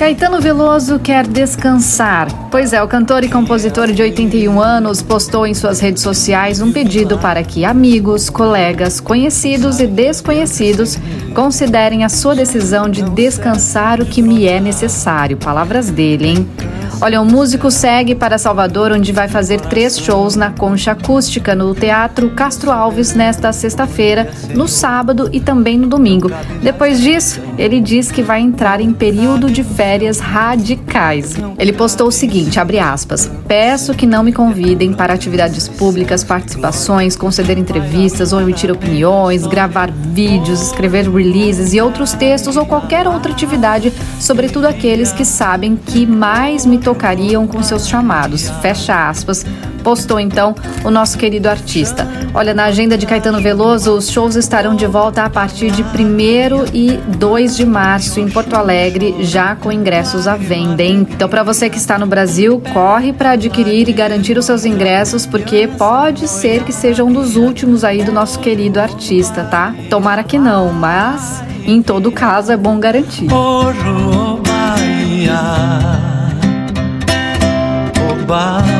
Caetano Veloso quer descansar. Pois é, o cantor e compositor de 81 anos postou em suas redes sociais um pedido para que amigos, colegas, conhecidos e desconhecidos considerem a sua decisão de descansar o que me é necessário. Palavras dele, hein? Olha, o músico segue para Salvador, onde vai fazer 3 shows na Concha Acústica, no Teatro Castro Alves, nesta sexta-feira, no sábado e também no domingo. Depois disso, ele diz que vai entrar em período de férias radicais. Ele postou o seguinte, abre aspas, peço que não me convidem para atividades públicas, participações, conceder entrevistas ou emitir opiniões, gravar vídeos, escrever releases e outros textos ou qualquer outra atividade, sobretudo aqueles que sabem que mais me tocariam com seus chamados, fecha aspas, postou então o nosso querido artista. Olha, na agenda de Caetano Veloso, os shows estarão de volta a partir de 1º e 2 de março em Porto Alegre, já com ingressos à venda, hein? Então, para você que está no Brasil, corre para adquirir e garantir os seus ingressos, porque pode ser que seja um dos últimos aí do nosso querido artista, tá? Tomara que não, mas em todo caso é bom garantir. Bahia.